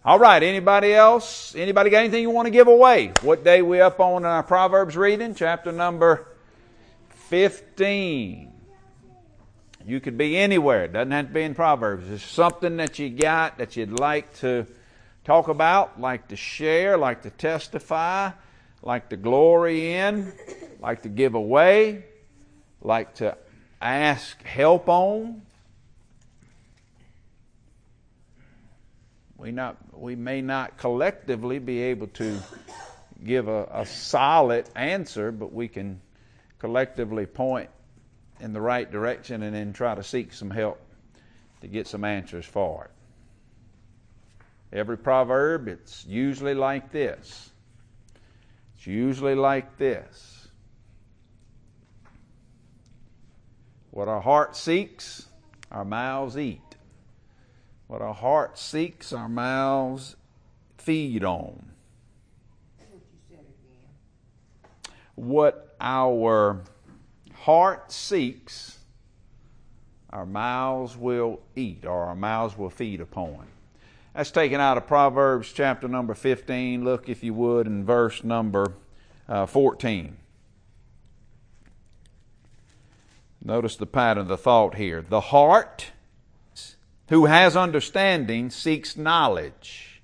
All right, anybody else? Anybody got anything you want to give away? What day we up on in our Proverbs reading? Chapter number 15. You could be anywhere. It doesn't have to be in Proverbs. It's something that you got that you'd like to talk about, like to share, like to testify, like to glory in, like to give away, like to ask help on. We may not collectively be able to give a solid answer, but we can collectively point in the right direction and then try to seek some help to get some answers for it. Every proverb, it's usually like this. It's usually like this. What our heart seeks, our mouths eat. What our heart seeks, our mouths feed on. What our heart seeks, our mouths will eat, or our mouths will feed upon. That's taken out of Proverbs chapter number 15. Look, if you would, in verse number 14. Notice the pattern of the thought here. The heart who has understanding seeks knowledge.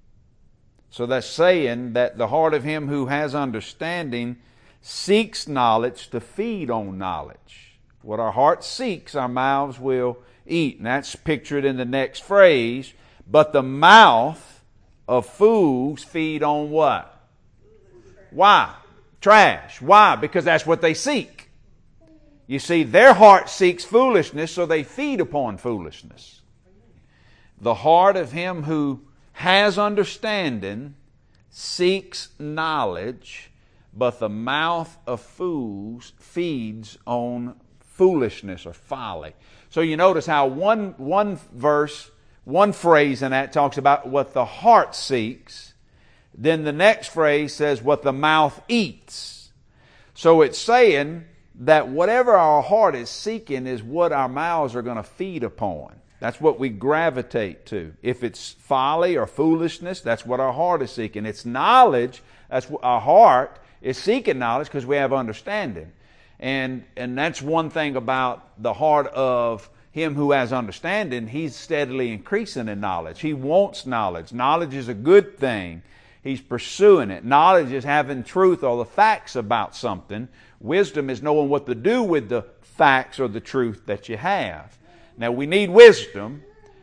So that's saying that the heart of him who has understanding seeks knowledge to feed on knowledge. What our heart seeks, our mouths will eat. And that's pictured in the next phrase. But the mouth of fools feed on what? Why? Trash. Why? Because that's what they seek. You see, their heart seeks foolishness, so they feed upon foolishness. The heart of him who has understanding seeks knowledge, but the mouth of fools feeds on foolishness or folly. So you notice how one verse, one phrase in that talks about what the heart seeks. Then the next phrase says what the mouth eats. So it's saying that whatever our heart is seeking is what our mouths are going to feed upon. That's what we gravitate to. If it's folly or foolishness, that's what our heart is seeking. It's knowledge. That's what our heart is seeking knowledge because we have understanding. And that's one thing about the heart of him who has understanding. He's steadily increasing in knowledge. He wants knowledge. Knowledge is a good thing. He's pursuing it. Knowledge is having truth or the facts about something. Wisdom is knowing what to do with the facts or the truth that you have. Now, we need wisdom,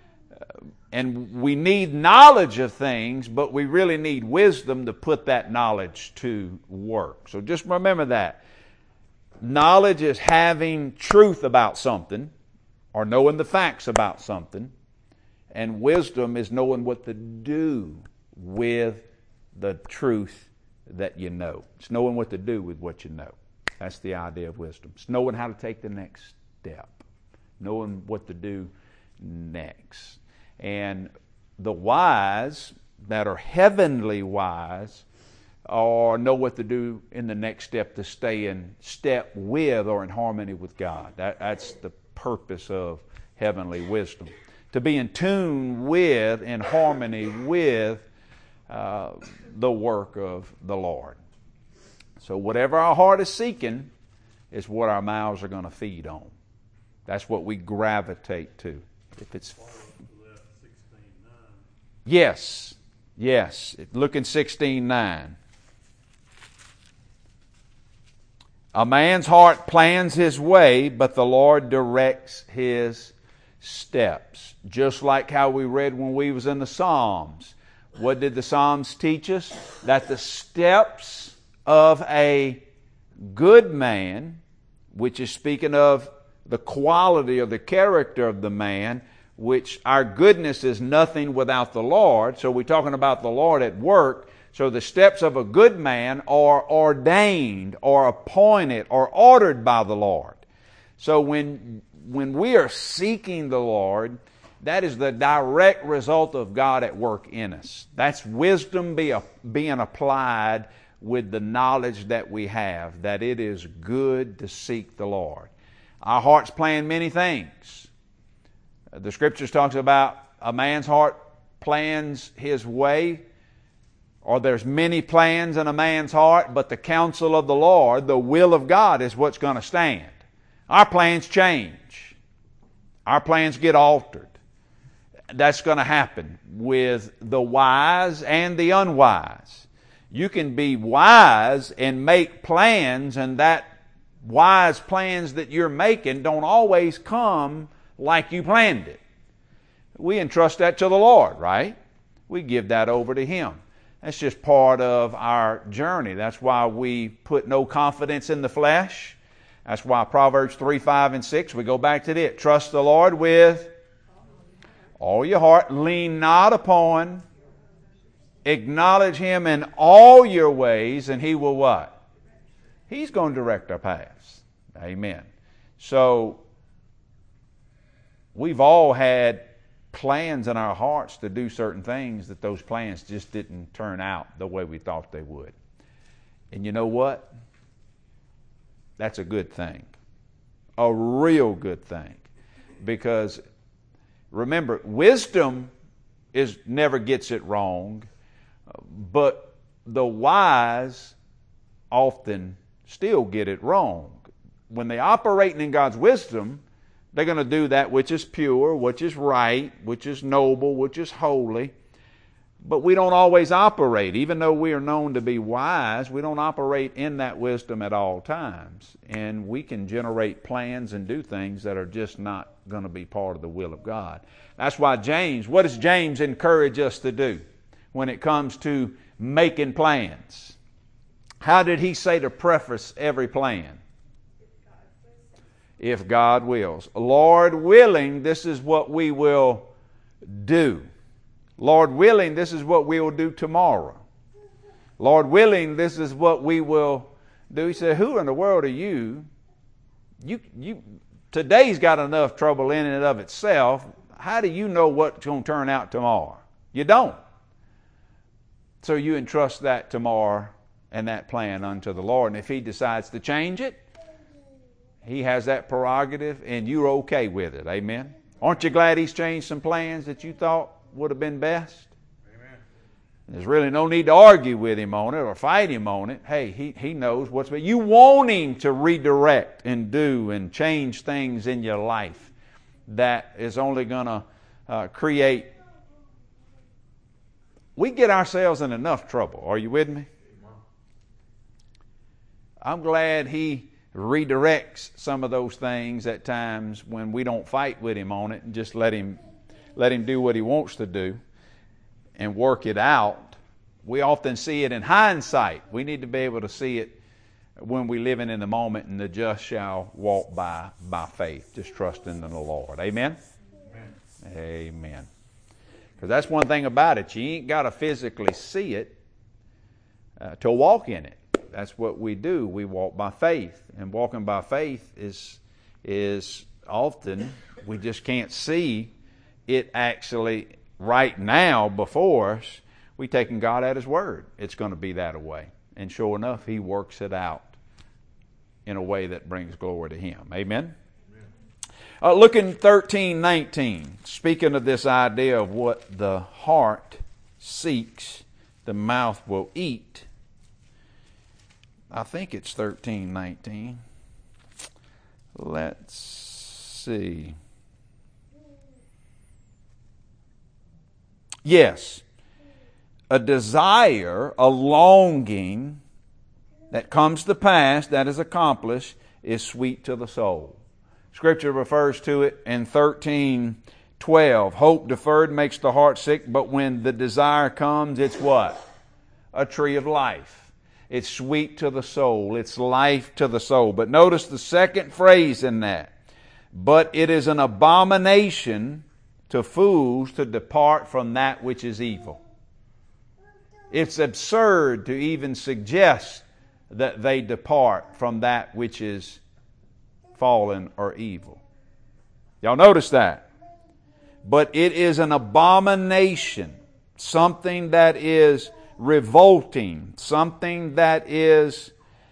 and we need knowledge of things, but we really need wisdom to put that knowledge to work. So just remember that. Knowledge is having truth about something, or knowing the facts about something, and wisdom is knowing what to do with the truth that you know. It's knowing what to do with what you know. That's the idea of wisdom. It's knowing how to take the next step. Knowing what to do next. And the wise that are heavenly wise or know what to do in the next step to stay in step with or in harmony with God. That's the purpose of heavenly wisdom. To be in tune with, in harmony with the work of the Lord. So whatever our heart is seeking is what our mouths are going to feed on. That's what we gravitate to. If it's yes. Look in 16:9. A man's heart plans his way, but the Lord directs his steps. Just like how we read when we was in the Psalms. What did the Psalms teach us? That the steps of a good man, which is speaking of the quality or the character of the man, which our goodness is nothing without the Lord. So we're talking about the Lord at work. So the steps of a good man are ordained or appointed or ordered by the Lord. So when we are seeking the Lord, that is the direct result of God at work in us. That's wisdom being applied with the knowledge that we have, that it is good to seek the Lord. Our hearts plan many things. The Scriptures talks about a man's heart plans his way, or there's many plans in a man's heart, but the counsel of the Lord, the will of God, is what's going to stand. Our plans change. Our plans get altered. That's going to happen with the wise and the unwise. You can be wise and make plans, and that wise plans that you're making don't always come like you planned it. We entrust that to the Lord, right? We give that over to Him. That's just part of our journey. That's why we put no confidence in the flesh. That's why Proverbs 3, 5, and 6, we go back to it. Trust the Lord with all your heart. Lean not upon. Acknowledge Him in all your ways, and He will what? He's going to direct our paths. Amen. So, we've all had plans in our hearts to do certain things that those plans just didn't turn out the way we thought they would. And you know what? That's a good thing. A real good thing. Because remember, wisdom never gets it wrong, but the wise often still get it wrong. When they're operating in God's wisdom, they're going to do that which is pure, which is right, which is noble, which is holy. But we don't always operate. Even though we are known to be wise, we don't operate in that wisdom at all times. And we can generate plans and do things that are just not going to be part of the will of God. That's why what does James encourage us to do when it comes to making plans? How did he say to preface every plan? If God wills. Lord willing, this is what we will do. Lord willing, this is what we will do tomorrow. Lord willing, this is what we will do. He said, who in the world are you? Today's got enough trouble in and of itself. How do you know what's going to turn out tomorrow? You don't. So you entrust that tomorrow and that plan unto the Lord. And if He decides to change it, He has that prerogative, and you're okay with it. Amen? Aren't you glad He's changed some plans that you thought would have been best? Amen. There's really no need to argue with Him on it or fight Him on it. Hey, He knows what's best. You want Him to redirect and do and change things in your life that is only going to create. We get ourselves in enough trouble. Are you with me? I'm glad He redirects some of those things at times when we don't fight with Him on it and just let him do what He wants to do and work it out. We often see it in hindsight. We need to be able to see it when we're living in the moment, and the just shall walk by faith, just trusting in the Lord. Amen? Amen. Amen. Because that's one thing about it. You ain't got to physically see it to walk in it. That's what we do. We walk by faith. And walking by faith is often, we just can't see it actually right now before us. We taking God at His word. It's going to be that way. And sure enough, He works it out in a way that brings glory to Him. Amen? Look in 13:19. Speaking of this idea of what the heart seeks, the mouth will eat. I think it's 13:19. Let's see. Yes. A desire, a longing that comes to pass, that is accomplished, is sweet to the soul. Scripture refers to it in 13:12. Hope deferred makes the heart sick, but when the desire comes, it's what? A tree of life. It's sweet to the soul. It's life to the soul. But notice the second phrase in that. But it is an abomination to fools to depart from that which is evil. It's absurd to even suggest that they depart from that which is fallen or evil. Y'all notice that? But it is an abomination, something that is revolting, something that is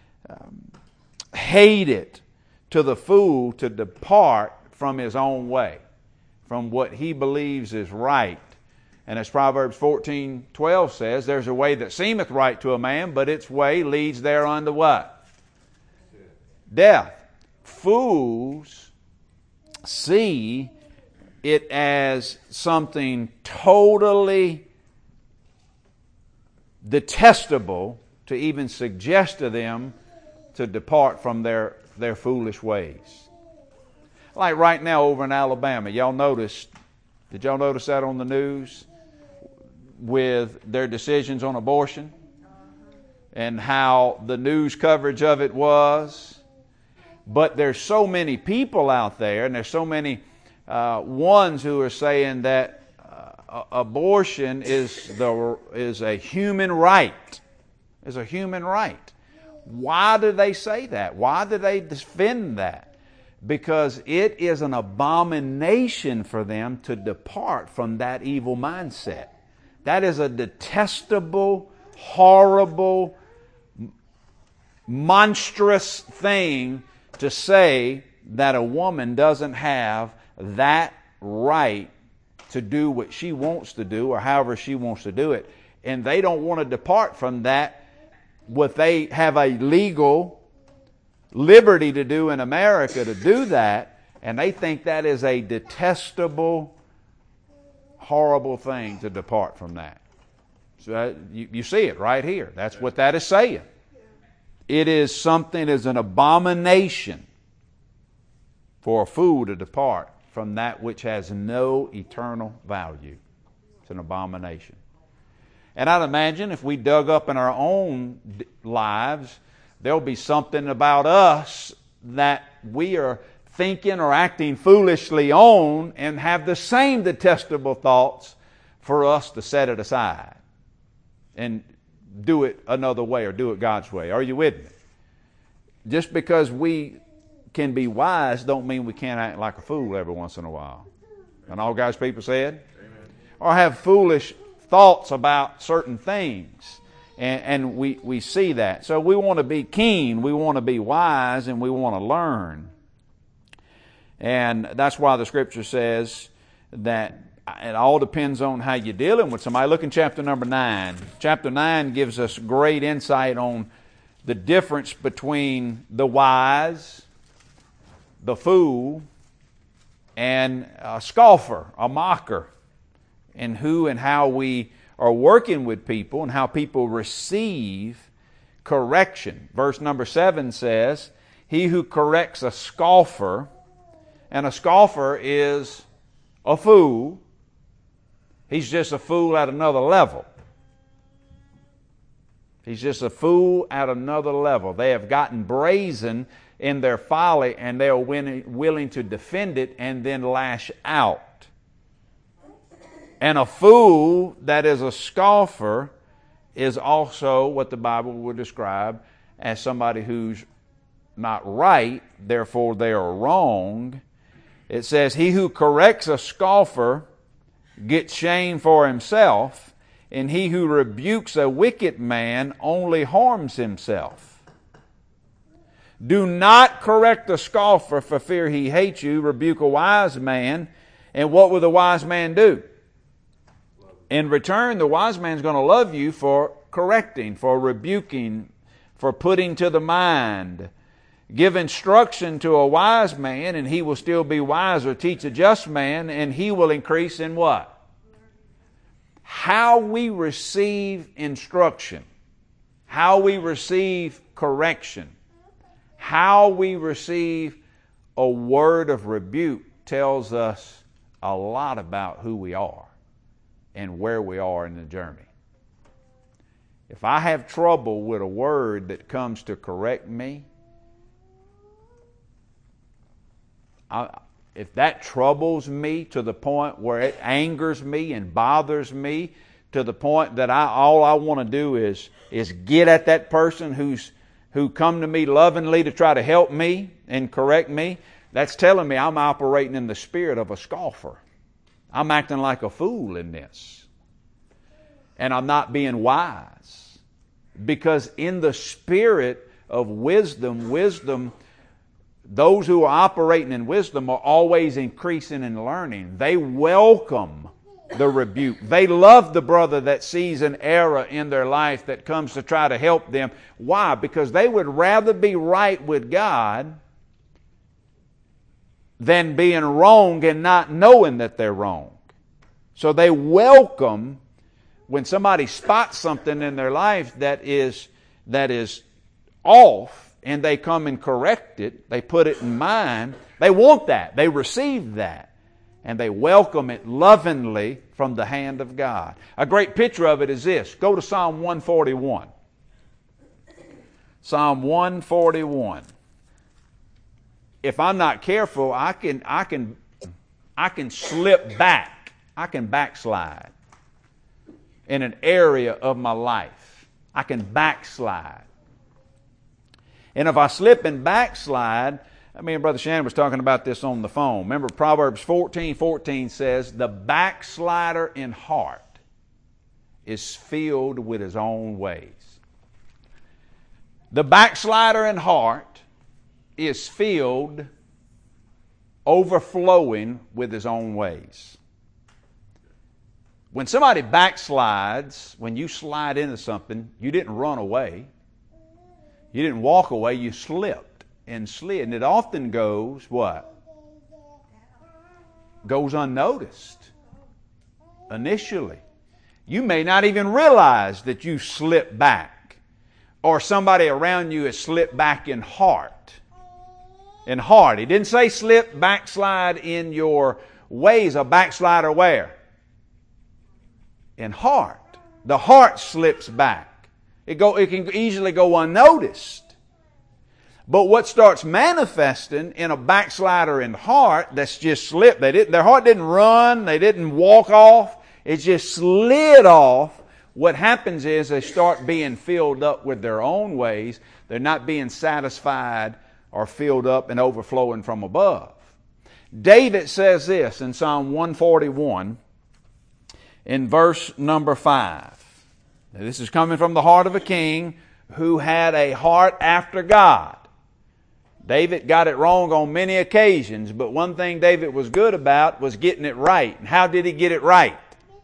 hated to the fool to depart from his own way, from what he believes is right, And as Proverbs 14:12 says, there's a way that seemeth right to a man, but its way leads thereunto what? Death. Fools see it as something totally detestable to even suggest to them to depart from their foolish ways. Like right now over in Alabama, did y'all notice that on the news with their decisions on abortion and how the news coverage of it was? But there's so many people out there, and there's so many ones who are saying that abortion is a human right. Is a human right. Why do they say that? Why do they defend that? Because it is an abomination for them to depart from that evil mindset. That is a detestable, horrible, monstrous thing to say that a woman doesn't have that right to do what she wants to do or however she wants to do it. And they don't want to depart from that, what they have a legal liberty to do in America to do that, and they think that is a detestable, horrible thing to depart from that. So you see it right here. That's what that is saying. It is something as an abomination for a fool to depart from that which has no eternal value. It's an abomination. And I'd imagine if we dug up in our own lives, there'll be something about us that we are thinking or acting foolishly on and have the same detestable thoughts for us to set it aside and do it another way or do it God's way. Are you with me? Just because we can be wise don't mean we can't act like a fool every once in a while. And all God's people said? Amen. Or have foolish thoughts about certain things. And we see that. So we want to be keen, we want to be wise, and we want to learn. And that's why the Scripture says that it all depends on how you're dealing with somebody. Look in chapter number 9. Chapter 9 gives us great insight on the difference between the wise, the fool, and a scoffer, a mocker, and who and how we are working with people and how people receive correction. Verse number 7 says, he who corrects a scoffer, and a scoffer is a fool. He's just a fool at another level. He's just a fool at another level. They have gotten brazen in their folly, and they are willing to defend it and then lash out. And a fool that is a scoffer is also what the Bible would describe as somebody who's not right, therefore they are wrong. It says, he who corrects a scoffer gets shame for himself, and he who rebukes a wicked man only harms himself. Do not correct a scoffer for fear he hates you. Rebuke a wise man. And what will the wise man do? In return, the wise man's going to love you for correcting, for rebuking, for putting to the mind. Give instruction to a wise man, and he will still be wiser. Teach a just man, and he will increase in what? How we receive instruction, how we receive correction, how we receive a word of rebuke tells us a lot about who we are and where we are in the journey. If I have trouble with a word that comes to correct me, if that troubles me to the point where it angers me and bothers me to the point that all I want to do is get at that person who come to me lovingly to try to help me and correct me, that's telling me I'm operating in the spirit of a scoffer. I'm acting like a fool in this. And I'm not being wise. Because in the spirit of wisdom, those who are operating in wisdom are always increasing in learning. They welcome the rebuke. They love the brother that sees an error in their life that comes to try to help them. Why? Because they would rather be right with God than being wrong and not knowing that they're wrong. So they welcome when somebody spots something in their life that is off, and they come and correct it, they put it in mind. They want that. They receive that. And they welcome it lovingly from the hand of God. A great picture of it is this. Go to Psalm 141. Psalm 141. If I'm not careful, I can slip back. I can backslide in an area of my life. I can backslide. And if I slip and backslide, me and Brother Shannon was talking about this on the phone. Remember, Proverbs 14:14 says, the backslider in heart is filled with his own ways. The backslider in heart is filled, overflowing with his own ways. When somebody backslides, when you slide into something, you didn't run away. You didn't walk away, you slipped and slid. And it often goes, what? Goes unnoticed initially. You may not even realize that you slipped back, or somebody around you has slipped back in heart. In heart. He didn't say slip, backslide in your ways. A backslider where? In heart. The heart slips back. It can easily go unnoticed. But what starts manifesting in a backslider in heart that's just slipped, their heart didn't run, they didn't walk off, it just slid off. What happens is they start being filled up with their own ways. They're not being satisfied or filled up and overflowing from above. David says this in Psalm 141 in verse number 5. Now, this is coming from the heart of a king who had a heart after God. David got it wrong on many occasions, but one thing David was good about was getting it right. And how did he get it right?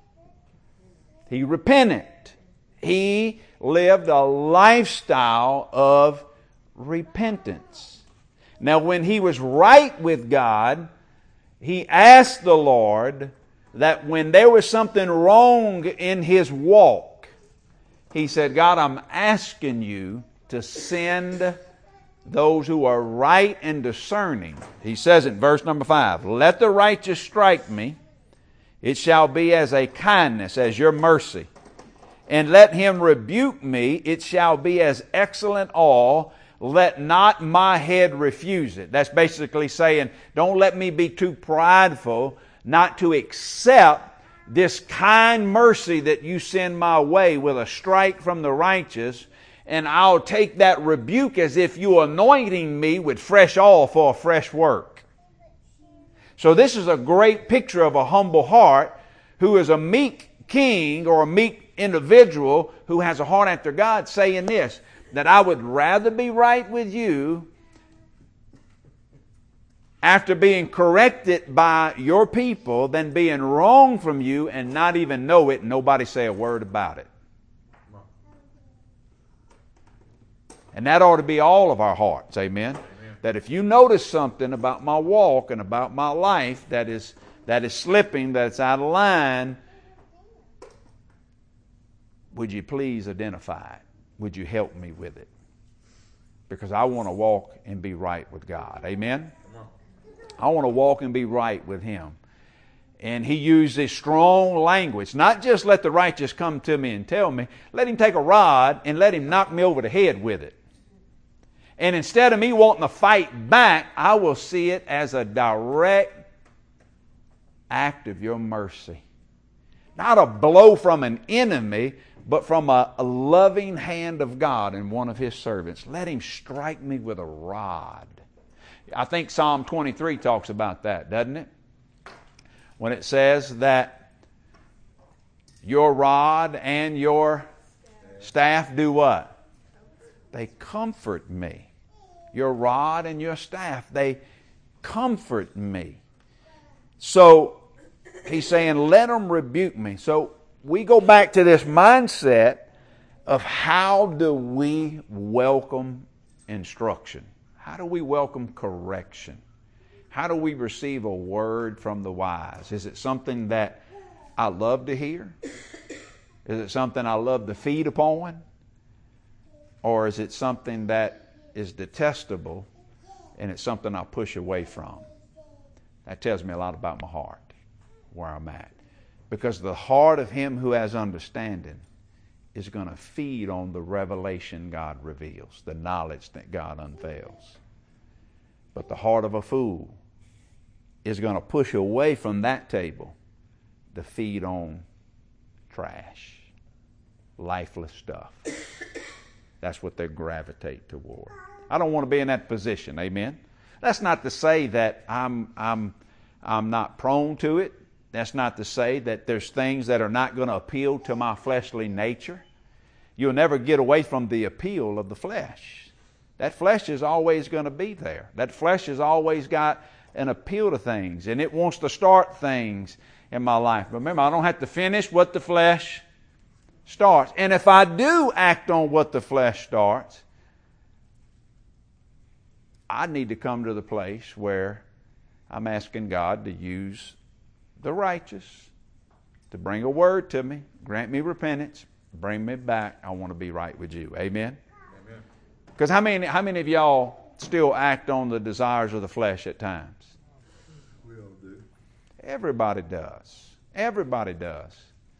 He repented. He lived a lifestyle of repentance. Now, when he was right with God, he asked the Lord that when there was something wrong in his walk, he said, God, I'm asking you to send those who are right and discerning. He says in verse number 5, let the righteous strike me. It shall be as a kindness, as your mercy. And let him rebuke me. It shall be as excellent awe. Let not my head refuse it. That's basically saying, don't let me be too prideful not to accept this kind mercy that you send my way with a strike from the righteous, and I'll take that rebuke as if you're anointing me with fresh oil for a fresh work. So this is a great picture of a humble heart who is a meek king or a meek individual who has a heart after God, saying this, that I would rather be right with you after being corrected by your people than being wrong from you and not even know it and nobody say a word about it. And that ought to be all of our hearts, amen? That if you notice something about my walk and about my life that is slipping, that's out of line, would you please identify it? Would you help me with it? Because I want to walk and be right with God, amen? I want to walk and be right with Him. And he used this strong language. Not just let the righteous come to me and tell me. Let him take a rod and let him knock me over the head with it. And instead of me wanting to fight back, I will see it as a direct act of your mercy. Not a blow from an enemy, but from a loving hand of God in one of His servants. Let Him strike me with a rod. I think Psalm 23 talks about that, doesn't it? When it says that your rod and your staff do what? They comfort me. Your rod and your staff, they comfort me. So He's saying, let them rebuke me. So we go back to this mindset of how do we welcome instruction? How do we welcome correction? How do we receive a word from the wise? Is it something that I love to hear? Is it something I love to feed upon? Or is it something that is detestable and it's something I push away from? That tells me a lot about my heart, where I'm at. Because the heart of him who has understanding is going to feed on the revelation God reveals, the knowledge that God unveils. But the heart of a fool is going to push away from that table to feed on trash, lifeless stuff. That's what they gravitate toward. I don't want to be in that position, amen? That's not to say that I'm not prone to it. That's not to say that there's things that are not going to appeal to my fleshly nature. You'll never get away from the appeal of the flesh. That flesh is always going to be there. That flesh has always got an appeal to things, and it wants to start things in my life. But remember, I don't have to finish what the flesh starts. And if I do act on what the flesh starts, I need to come to the place where I'm asking God to use the righteous to bring a word to me, grant me repentance, bring me back. I want to be right with you. Amen? Because how many of y'all still act on the desires of the flesh at times? We all do. Everybody does. Everybody does.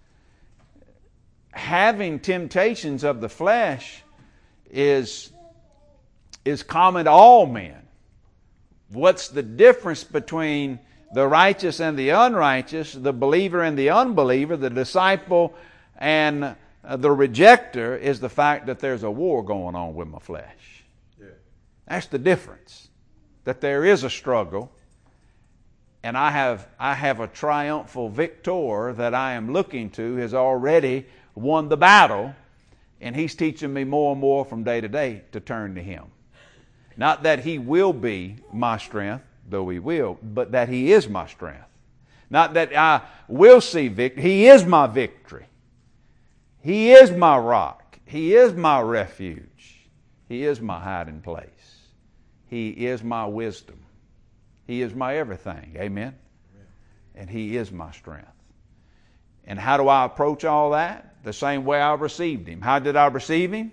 Having temptations of the flesh is common to all men. What's the difference between the righteous and the unrighteous, the believer and the unbeliever, the disciple and the rejecter, is the fact that there's a war going on with my flesh. Yeah. That's the difference. That there is a struggle, and I have a triumphal victor that I am looking to, has already won the battle, and he's teaching me more and more from day to day to turn to him. Not that he will be my strength, though he will, but that he is my strength. Not that I will see victory. He is my victory. He is my rock. He is my refuge. He is my hiding place. He is my wisdom. He is my everything. Amen? And he is my strength. And how do I approach all that? The same way I received him. How did I receive him?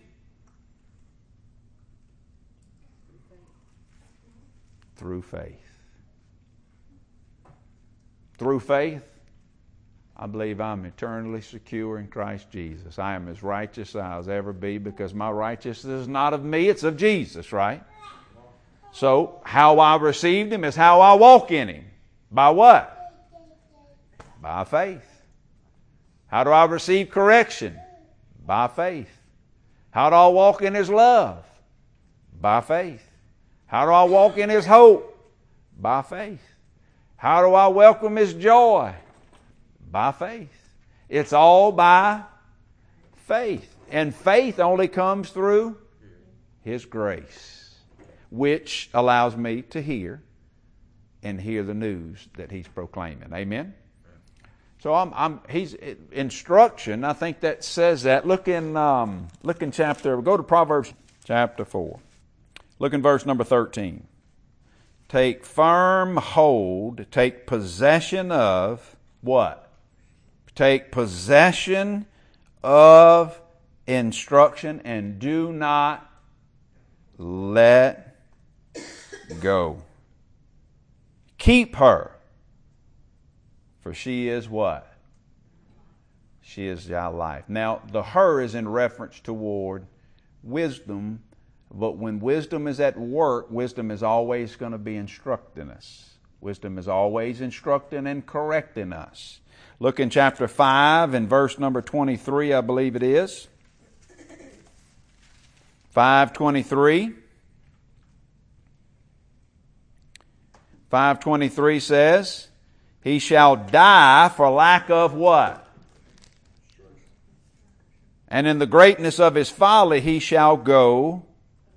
Through faith. Through faith, I believe I'm eternally secure in Christ Jesus. I am as righteous as I'll ever be, because my righteousness is not of me, it's of Jesus, right? So, how I received him is how I walk in him. By what? By faith. How do I receive correction? By faith. How do I walk in his love? By faith. How do I walk in his hope? By faith. How do I welcome his joy? By faith. It's all by faith. And faith only comes through his grace, which allows me to hear and hear the news that he's proclaiming. Amen? So he's instruction. I think that says that. Look in chapter. Go to Proverbs chapter 4. Look in verse number 13. Take firm hold, take possession of what? Take possession of instruction and do not let go. Keep her, for she is what? She is thy life. Now, the her is in reference toward wisdom. But when wisdom is at work, wisdom is always going to be instructing us. Wisdom is always instructing and correcting us. Look in chapter 5 and verse number 23, I believe it is. 5:23. 5:23 says, he shall die for lack of what? And in the greatness of his folly he shall go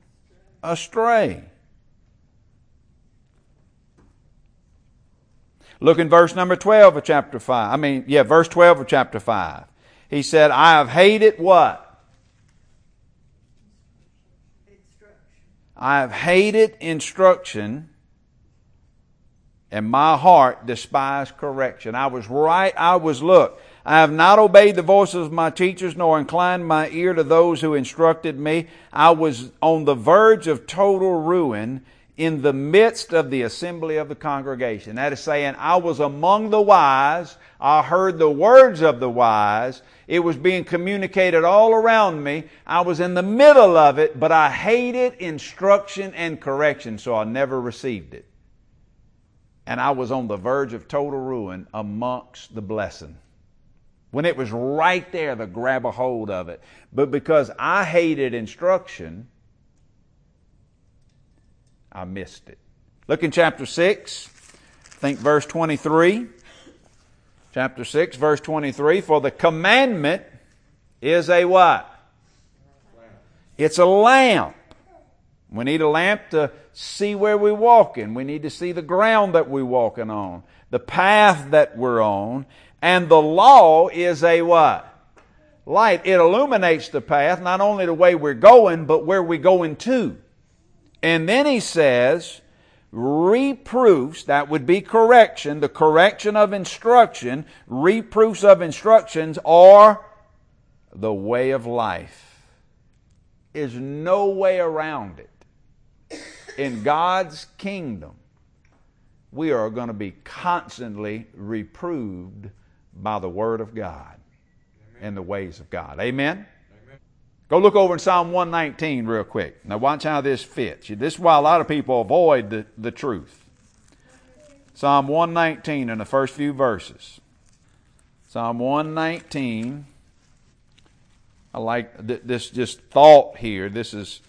astray. Look in verse number 12 of chapter 5. Verse 12 of chapter 5. He said, I have hated what? I have hated instruction, and my heart despised correction. I have not obeyed the voices of my teachers, nor inclined my ear to those who instructed me. I was on the verge of total ruin in the midst of the assembly of the congregation. That is saying, I was among the wise. I heard the words of the wise. It was being communicated all around me. I was in the middle of it, but I hated instruction and correction, so I never received it. And I was on the verge of total ruin amongst the blessing. When it was right there to grab a hold of it. But because I hated instruction, I missed it. Look in chapter 6, I think verse 23. Chapter 6, verse 23. For the commandment is a what? It's a lamp. We need a lamp to see where we're walking. We need to see the ground that we're walking on, the path that we're on. And the law is a what? Light. It illuminates the path, not only the way we're going, but where we're going to. And then he says, reproofs, that would be correction, the correction of instruction, reproofs of instructions are the way of life. There's no way around it. In God's kingdom, we are going to be constantly reproved by the Word of God and the ways of God. Amen? Go look over in Psalm 119 real quick. Now watch how this fits. This is why a lot of people avoid the truth. Psalm 119 in the first few verses. Psalm 119. I like this just thought here. It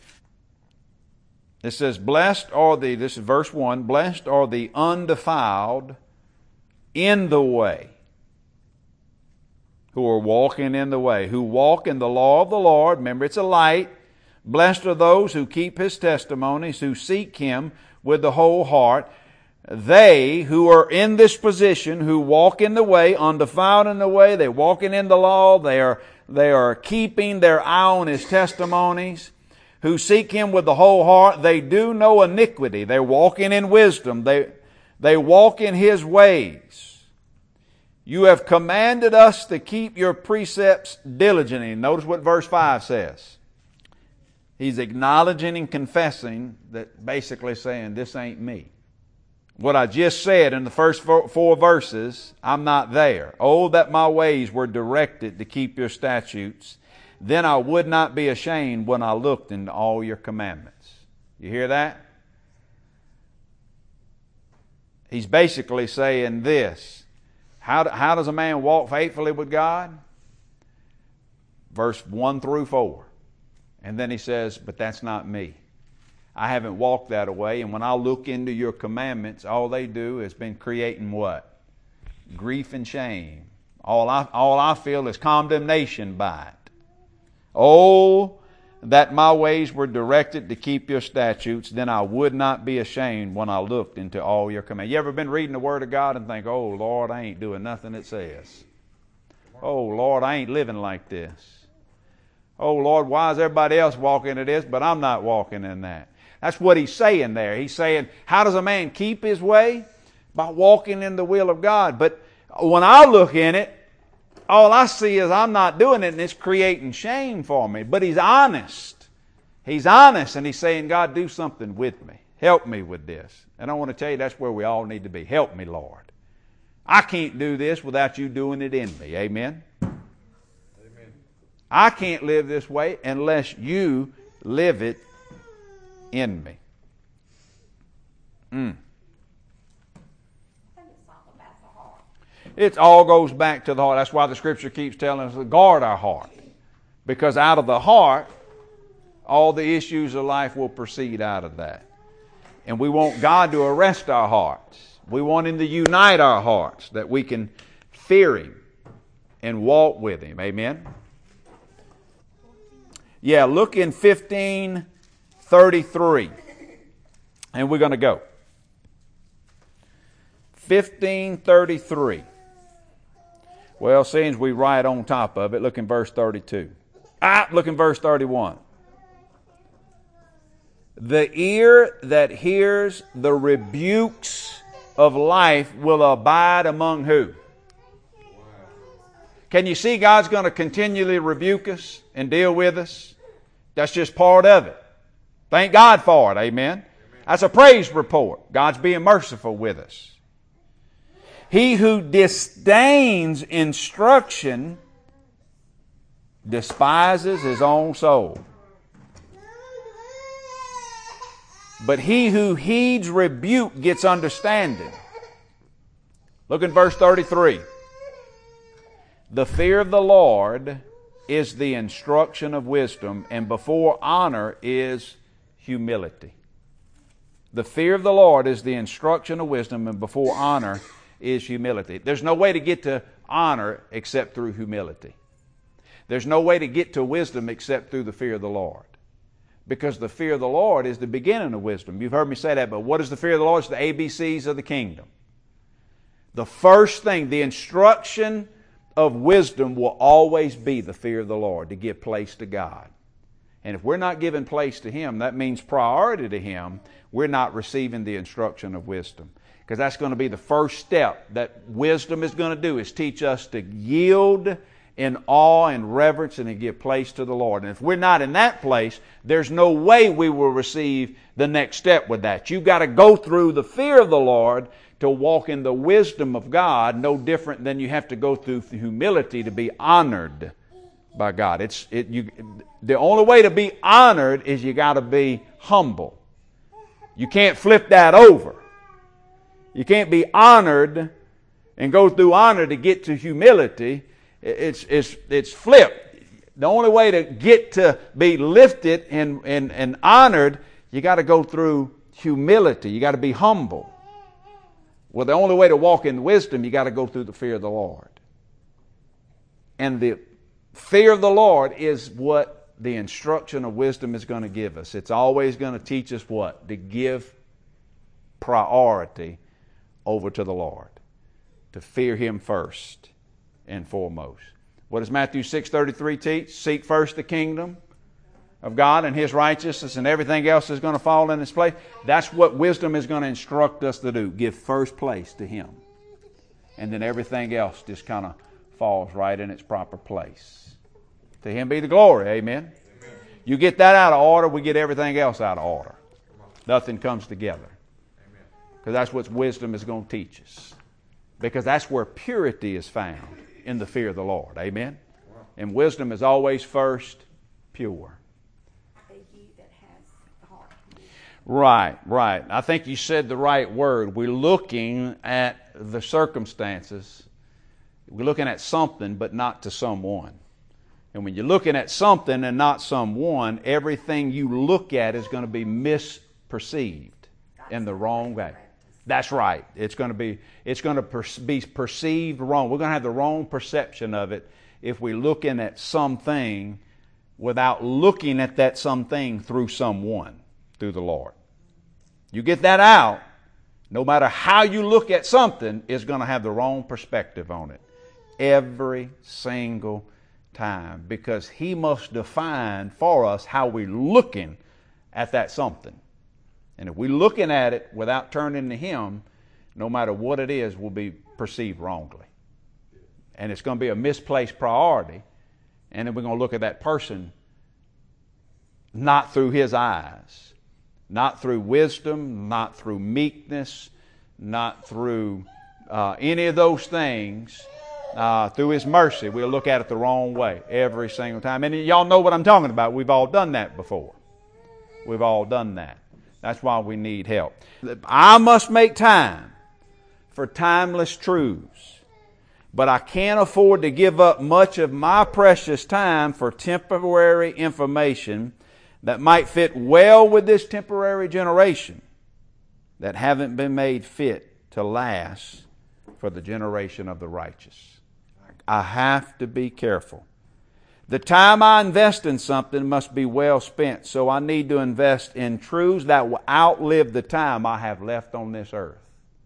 says, blessed are the, this is verse 1, blessed are the undefiled in the way, who are walking in the way, who walk in the law of the Lord. Remember, it's a light. Blessed are those who keep His testimonies, who seek Him with the whole heart. They who are in this position, who walk in the way, undefiled in the way, they're walking in the law, they are keeping their eye on His testimonies, who seek Him with the whole heart. They do no iniquity. They're walking in wisdom. They walk in His ways. You have commanded us to keep your precepts diligently. Notice what verse 5 says. He's acknowledging and confessing that, basically saying, this ain't me. What I just said in the first four verses, I'm not there. Oh, that my ways were directed to keep your statutes. Then I would not be ashamed when I looked into all your commandments. You hear that? He's basically saying this. How does a man walk faithfully with God? Verse 1 through 4. And then he says, but that's not me. I haven't walked that way. And when I look into your commandments, all they do is been creating what? Grief and shame. All I feel is condemnation by it. Oh, that my ways were directed to keep your statutes, then I would not be ashamed when I looked into all your commands. You ever been reading the Word of God and think, oh, Lord, I ain't doing nothing it says. Oh, Lord, I ain't living like this. Oh, Lord, why is everybody else walking in this, but I'm not walking in that? That's what he's saying there. He's saying, how does a man keep his way? By walking in the will of God. But when I look in it, all I see is I'm not doing it, and it's creating shame for me. But he's honest. He's honest, and he's saying, God, do something with me. Help me with this. And I want to tell you, that's where we all need to be. Help me, Lord. I can't do this without you doing it in me. Amen? Amen. I can't live this way unless you live it in me. It all goes back to the heart. That's why the Scripture keeps telling us to guard our heart. Because out of the heart, all the issues of life will proceed out of that. And we want God to arrest our hearts. We want Him to unite our hearts, that we can fear Him and walk with Him. Amen? Yeah, look in 15:33. And we're going to go. 15:33. Well, seeing we right on top of it, look in verse 32. Look in verse 31. The ear that hears the rebukes of life will abide among who? Can you see God's going to continually rebuke us and deal with us? That's just part of it. Thank God for it. Amen. That's a praise report. God's being merciful with us. He who disdains instruction despises his own soul. But he who heeds rebuke gets understanding. Look in verse 33. The fear of the Lord is the instruction of wisdom, and before honor is humility. The fear of the Lord is the instruction of wisdom, and before honor is humility. There's no way to get to honor except through humility. There's no way to get to wisdom except through the fear of the Lord. Because the fear of the Lord is the beginning of wisdom. You've heard me say that, but what is the fear of the Lord? It's the ABCs of the kingdom. The first thing, the instruction of wisdom will always be the fear of the Lord, to give place to God. And if we're not giving place to Him, that means priority to Him, we're not receiving the instruction of wisdom. Because that's going to be the first step that wisdom is going to do, is teach us to yield in awe and reverence and to give place to the Lord. And if we're not in that place, there's no way we will receive the next step with that. You've got to go through the fear of the Lord to walk in the wisdom of God, no different than you have to go through humility to be honored by God. The only way to be honored is you got to be humble. You can't flip that over. You can't be honored and go through honor to get to humility. It's flipped. The only way to get to be lifted and honored, you got to go through humility. You got to be humble. Well, the only way to walk in wisdom, you got to go through the fear of the Lord. And the fear of the Lord is what the instruction of wisdom is going to give us. It's always going to teach us what? To give priority over to the Lord. To fear Him first and foremost. What does Matthew 6:33 teach? Seek first the kingdom of God and His righteousness, and everything else is going to fall in its place. That's what wisdom is going to instruct us to do. Give first place to Him. And then everything else just kind of falls right in its proper place. To Him be the glory. Amen. Amen. You get that out of order, we get everything else out of order. Nothing comes together. Because that's what wisdom is going to teach us. Because that's where purity is found, in the fear of the Lord. Amen. And wisdom is always first pure. Right. I think you said the right word. We're looking at the circumstances. We're looking at something, but not to someone. And when you're looking at something and not someone, everything you look at is going to be misperceived in the wrong way. That's right. It's going to be perceived wrong. We're going to have the wrong perception of it if we're looking at something without looking at that something through someone, through the Lord. You get that out, no matter how you look at something, it's going to have the wrong perspective on it. Every single time. Because He must define for us how we're looking at that something. And if we're looking at it without turning to Him, no matter what it is, will be perceived wrongly. And it's going to be a misplaced priority. And then we're going to look at that person not through His eyes, not through wisdom, not through meekness, not through any of those things, through His mercy. We'll look at it the wrong way every single time. And y'all know what I'm talking about. We've all done that before. We've all done that. That's why we need help. I must make time for timeless truths, but I can't afford to give up much of my precious time for temporary information that might fit well with this temporary generation that haven't been made fit to last for the generation of the righteous. I have to be careful. The time I invest in something must be well spent, so I need to invest in truths that will outlive the time I have left on this earth.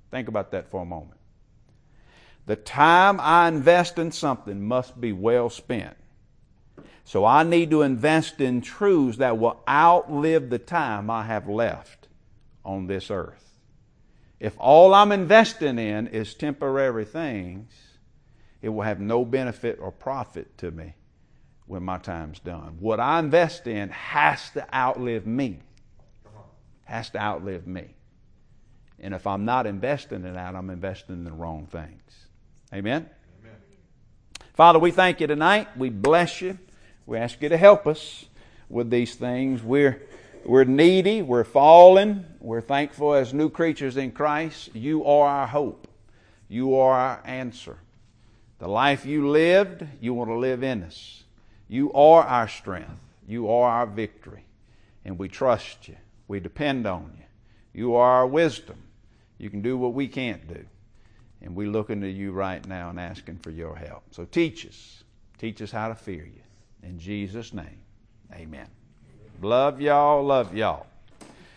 Think about that for a moment. The time I invest in something must be well spent. So I need to invest in truths that will outlive the time I have left on this earth. If all I'm investing in is temporary things, it will have no benefit or profit to me when my time's done. What I invest in has to outlive me. Has to outlive me. And if I'm not investing in that, I'm investing in the wrong things. Amen? Amen. Father, we thank you tonight. We bless you. We ask you to help us with these things. We're needy. We're fallen. We're thankful as new creatures in Christ. You are our hope. You are our answer. The life you lived, you want to live in us. You are our strength. You are our victory. And we trust you. We depend on you. You are our wisdom. You can do what we can't do. And we're looking to you right now and asking for your help. So teach us. Teach us how to fear you. In Jesus' name, amen. Love y'all. Love y'all.